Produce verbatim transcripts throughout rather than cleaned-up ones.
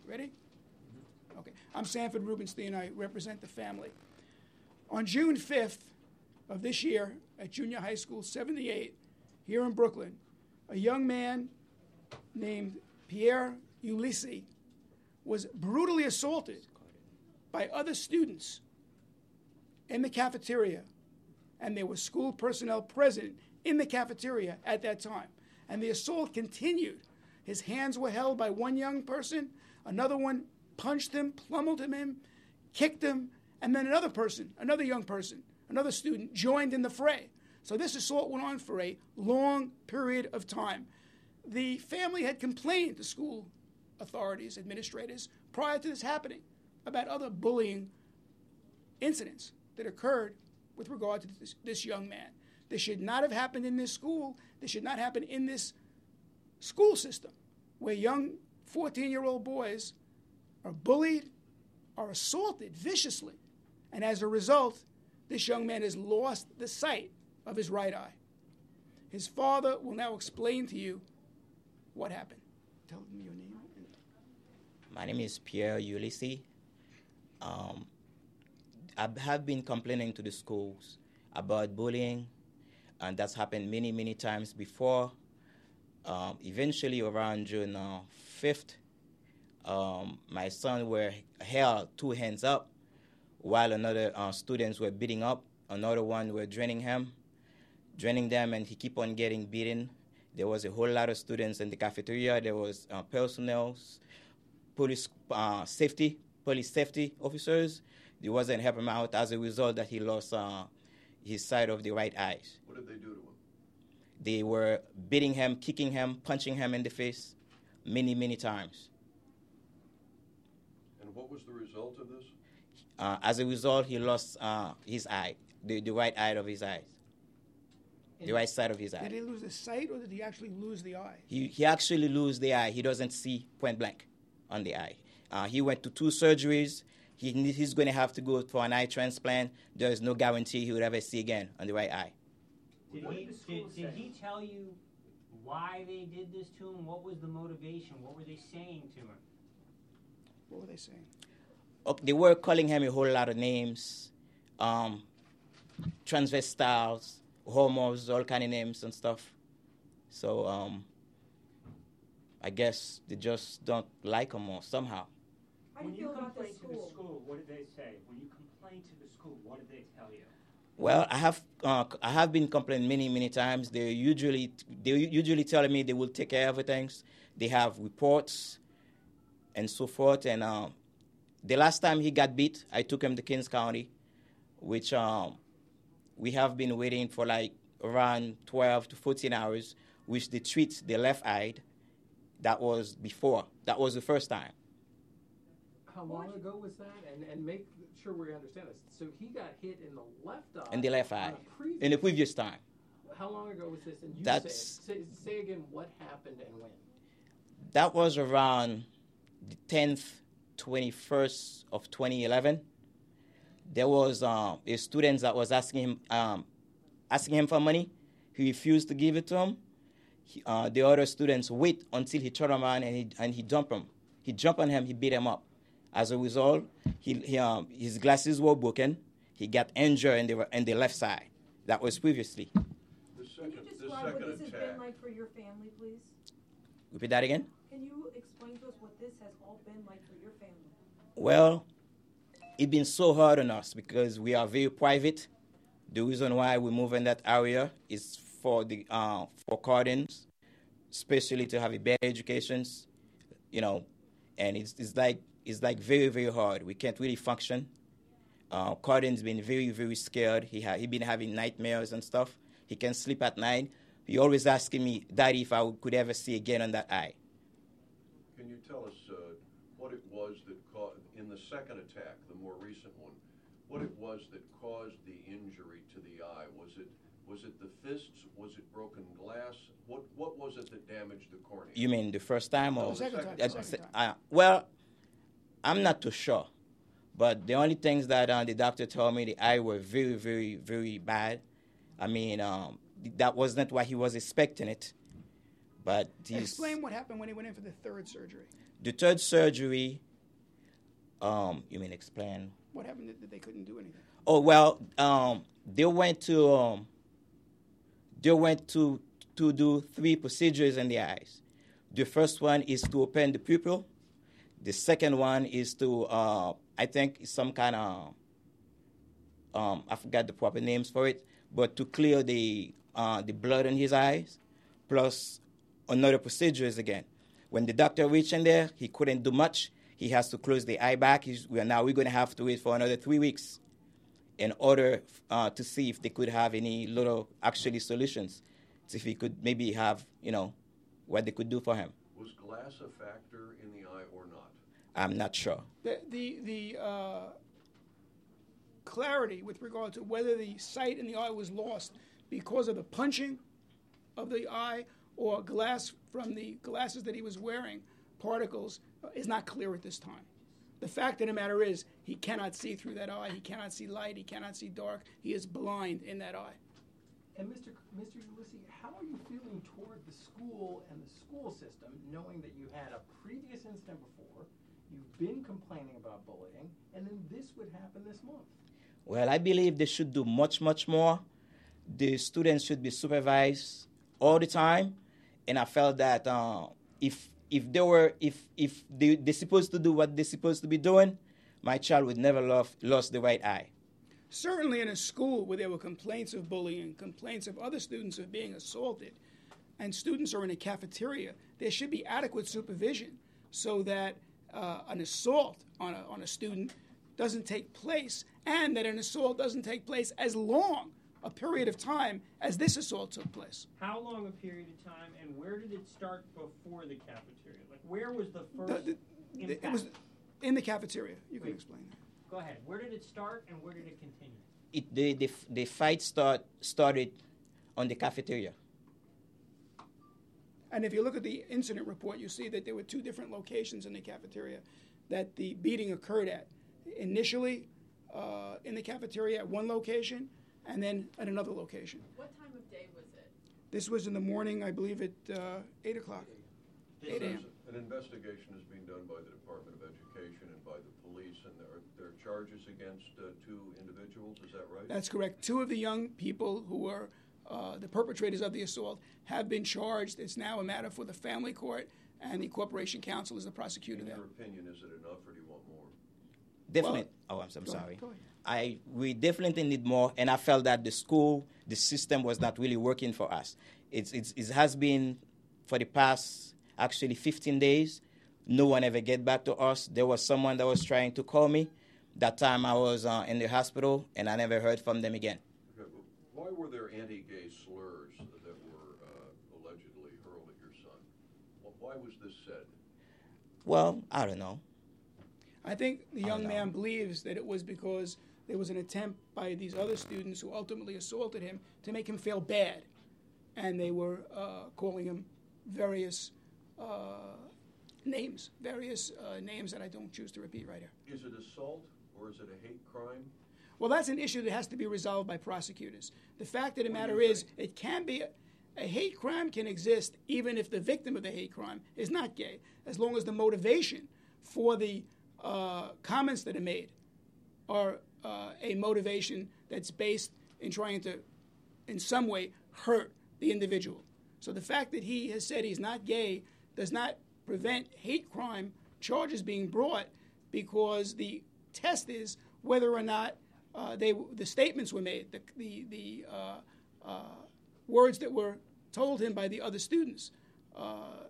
Ready? Okay. I'm Sanford Rubenstein. I represent the family. On June fifth of this year at Junior High School seventy-eight here in Brooklyn, a young man named Pierre Ulisse was brutally assaulted by other students in the cafeteria, and there were school personnel present in the cafeteria at that time. And the assault continued. His hands were held by one young person, another one punched him, pummeled him, kicked him, and then another person, another young person, another student joined in the fray. So this assault went on for a long period of time. The family had complained to school authorities, administrators, prior to this happening about other bullying incidents that occurred with regard to this, this young man. This should not have happened in this school. This should not happen in this school system where young fourteen-year-old boys are bullied, are assaulted viciously. And as a result, this young man has lost the sight of his right eye. His father will now explain to you what happened. Tell them your name. My name is Pierre Ulisse. Um, I have been complaining to the schools about bullying, and that's happened many, many times before. Um, eventually, around June uh, fifth, um, my son were held two hands up, while another uh, students were beating up. Another one were draining him, draining them, and he keep on getting beaten. There was a whole lot of students in the cafeteria. There was uh, personnel, police uh, safety, police safety officers. They wasn't helping him out. As a result, that he lost uh, his sight of the right eye. What did they do to him? They were beating him, kicking him, punching him in the face many, many times. And what was the result of this? Uh, as a result, he lost uh, his eye, the, the right eye of his eyes, the right side of his eye. Did he lose the sight, or did he actually lose the eye? He, he actually lose the eye. He doesn't see point blank on the eye. Uh, he went to two surgeries. He, he's going to have to go for an eye transplant. There is no guarantee he would ever see again on the right eye. Did he, did, did he tell you why they did this to him? What was the motivation? What were they saying to him? What were they saying? Oh, they were calling him a whole lot of names, um, transvestiles, homos, all kind of names and stuff. So um, I guess they just don't like him or somehow. How do you When feel you about the complained to the school? school, what did they say? When you complained to the school, what did they tell you? Well, I have uh, I have been complaining many many times. They usually they usually tell me they will take care of things. They have reports and so forth. And um, the last time he got beat, I took him to Kings County, which um, we have been waiting for like around twelve to fourteen hours, which they treat the left eye. That was before. That was the first time. How long ago was that? And and make sure we understand this. So he got hit in the left eye. In the left on eye. a previous- In the previous time. How long ago was this? And you That's- say, it. say, say again what happened and when. That was around the tenth, twenty-first of twenty eleven. There was um, a student that was asking him um, asking him for money. He refused to give it to him. He, uh, the other students wait until he turned around and he and he dumped him. He jumped on him. He beat him up. As a result, he, he um, his glasses were broken. He got injured in the in the left side. That was previously. The Can second, you the describe what second this has attack. been like for your family, please? Repeat that again. Can you explain to us what this has all been like for your family? Well, it's been so hard on us because we are very private. The reason why we move in that area is for the uh, for Cardins, especially to have a better education, you know, and it's it's like it's like very very hard. We can't really function. Uh, Cardin's been very very scared. He ha- he been having nightmares and stuff. He can't sleep at night. He always asking me, Daddy, if I could ever see again on that eye. Can you tell us uh, what it was that caused, in the second attack, the more recent one, what it was that caused the injury to the eye? Was it was it the fists? Was it broken glass? What what was it that damaged the cornea? You mean the first time or No, the second time. Uh, The second uh, well, I'm not too sure, but the only things that uh, the doctor told me the eye were very, very, very bad. I mean, um, that was not what he was expecting it, but he's, Explain what happened when he went in for the third surgery. The third surgery, um, you mean explain? What happened that they couldn't do anything? Oh well, um, they went to um, they went to to do three procedures in the eyes. The first one is to open the pupil. The second one is to, uh, I think, some kind of, um, I forgot the proper names for it, but to clear the uh, the blood in his eyes, plus another procedure is again. When the doctor reached in there, he couldn't do much. He has to close the eye back. He's, we are now we're going to have to wait for another three weeks in order uh, to see if they could have any little actually solutions. So if he could maybe have, you know, what they could do for him. Was glass a factor in the eye or not? I'm not sure. The the, the uh, clarity with regard to whether the sight in the eye was lost because of the punching of the eye or glass from the glasses that he was wearing, particles, uh, is not clear at this time. The fact of the matter is he cannot see through that eye. He cannot see light. He cannot see dark. He is blind in that eye. And Mister C- Mister Ulysses, how are you feeling toward the school and the school system, knowing that you had a previous incident before, you've been complaining about bullying, and then this would happen this month? Well, I believe they should do much, much more. The students should be supervised all the time, and I felt that uh, if if they were if if they they're supposed to do what they're supposed to be doing, my child would never love, lost the right eye. Certainly in a school where there were complaints of bullying, complaints of other students of being assaulted, and students are in a cafeteria, there should be adequate supervision so that uh, an assault on a, on a student doesn't take place, and that an assault doesn't take place as long a period of time as this assault took place. How long a period of time, and where did it start before the cafeteria? Like, where was the The- first the- impact? it was in the cafeteria. You can Wait. explain that. Go ahead. Where did it start, and where did it continue? It the the, the fight start started on the cafeteria. And if you look at the incident report, you see that there were two different locations in the cafeteria that the beating occurred at. Initially, uh, in the cafeteria at one location, and then at another location. What time of day was it? This was in the morning, I believe, at uh, eight o'clock. This eight is- a.m. An investigation is being done by the Department of Education and by the police, and there are, there are charges against uh, two individuals, is that right? That's correct. Two of the young people who were uh, the perpetrators of the assault have been charged. It's now a matter for the family court, and the Corporation Counsel is the prosecutor In there. your opinion, is it enough, or do you want more? Definitely. oh, I'm, I'm Go sorry. ahead, go ahead. I we definitely need more, and I felt that the school, the system was not really working for us. It's, it's it has been for the past actually fifteen days. No one ever get back to us. There was someone that was trying to call me. That time I was uh, in the hospital, and I never heard from them again. Okay, well, why were there anti-gay slurs that were uh, allegedly hurled at your son? Wh- Why was this said? Well, I don't know. I think the I young know. man believes that it was because there was an attempt by these other students who ultimately assaulted him to make him feel bad. And they were uh, calling him various uh, names, various uh, names that I don't choose to repeat right here. Is it assault, or is it a hate crime? Well, that's an issue that has to be resolved by prosecutors. The fact of the What do matter you is, think? it can be, a, a hate crime can exist even if the victim of the hate crime is not gay, as long as the motivation for the uh, comments that are made are uh, a motivation that's based in trying to, in some way, hurt the individual. So the fact that he has said he's not gay does not prevent hate crime charges being brought, because the test is whether or not uh, they the statements were made, the the, the uh, uh, words that were told him by the other students uh,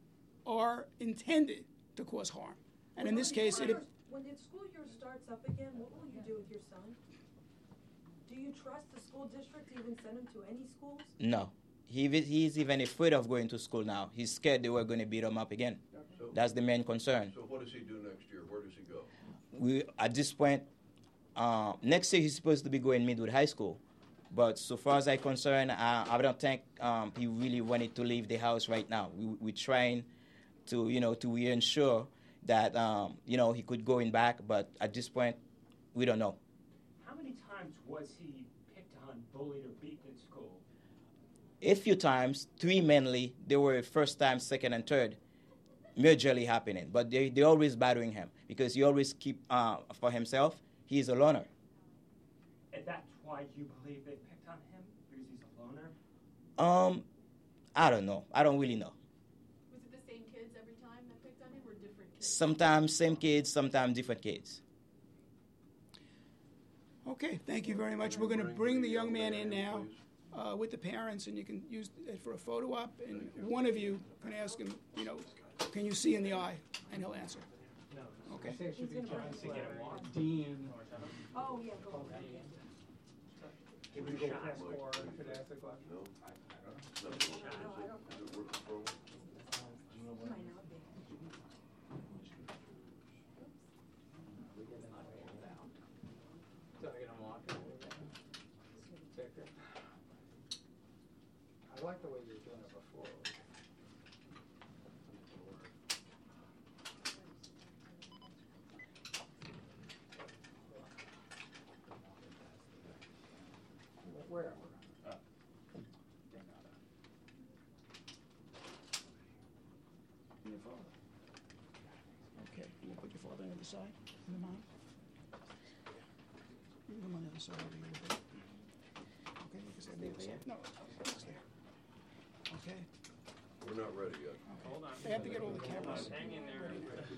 are intended to cause harm. And in this case, it, When the school year starts up again, what will you do with your son? Do you trust the school district to even send him to any schools? No. He he's even afraid of going to school now. He's scared they were going to beat him up again. So, That's the main concern. so what does he do next year? Where does he go? We at this point, uh, next year he's supposed to be going Midwood High School, but so far as I'm concerned, I, I don't think um, he really wanted to leave the house right now. We, we're trying to, you know, to ensure that um, you know he could go in back, but at this point, we don't know. How many times was he picked on, bullied, or beaten in school? A few times, three mainly. They were first time, second, and third. majorly happening. But they they always bothering him because he always keep uh, for himself. He's a loner. And that's why you believe they picked on him? Because he's a loner? Um, I don't know. I don't really know. Was it the same kids every time that picked on him, or different kids? Sometimes same kids, sometimes different kids. Okay, thank you very much. We're going to bring the young man in now uh, with the parents, and you can use it for a photo op. And one of you can ask him, you know, can you see in the eye? And he'll answer. I Okay. say it should be He's gonna John to get him Slater, walked. Dean. Oh, yeah, go called ahead. Dean. Give Should him we a go shot. past four? Should I ask the question? No? No, I don't, Is it worth the program? it might not be. So I get him walking. Check it. I like the way you were doing it before. Where? And your father. Okay, you put your father on the other side, in the mom. You can come on the other side over here a little bit. Okay, you can stand the other side. No, it's there. Okay. We're not ready yet. Hold on. They have to get all the cameras. Hang in there.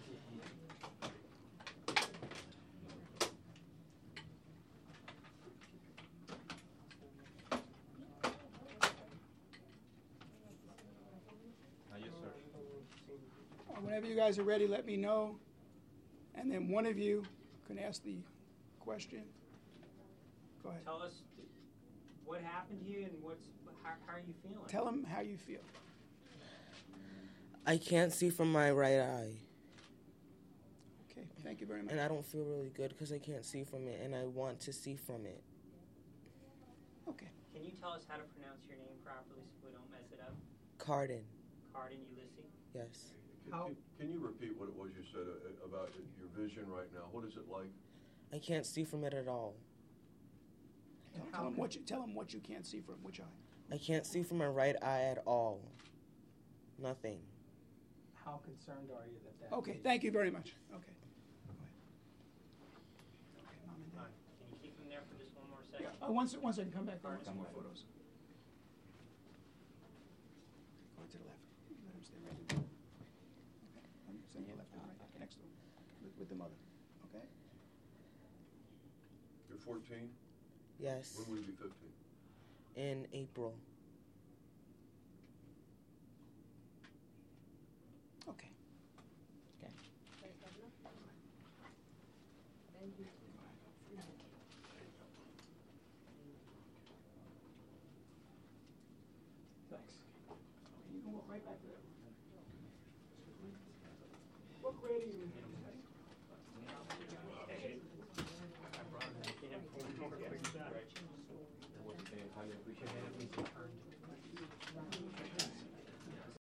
Uh, Whenever you guys are ready, let me know. And then one of you can ask the question. Go ahead. Tell us what happened to you and what's how, how are you feeling? Tell them how you feel. I can't see from my right eye, Okay, thank you very much. and I don't feel really good because I can't see from it, and I want to see from it. Okay. Can you tell us how to pronounce your name properly so we don't mess it up? Cardin, Cardin Ulysses? yes. Can- How- Can, can you repeat what it was you said uh, about your vision right now? What is it like? I can't see from it at all. Tell, tell them what you tell them what you can't see from which eye. I can't see from my right eye at all. Nothing. How concerned are you that that? Okay, is- thank you very much. Okay. Go ahead. Okay, mom and dad. Can you keep him there for just one more second? Uh, once, once I can come back, I want some more photos. Go to the left. Let him stay right there. Okay. Um, Stand to the left and right, next to him, with, with the mother. Okay. You're fourteen? Yes. When will you be fifteen? In April. Okay. Okay. Thank you. Thanks. Okay, you can walk right back there. What grade are you in? I brought him in for one more quick shot.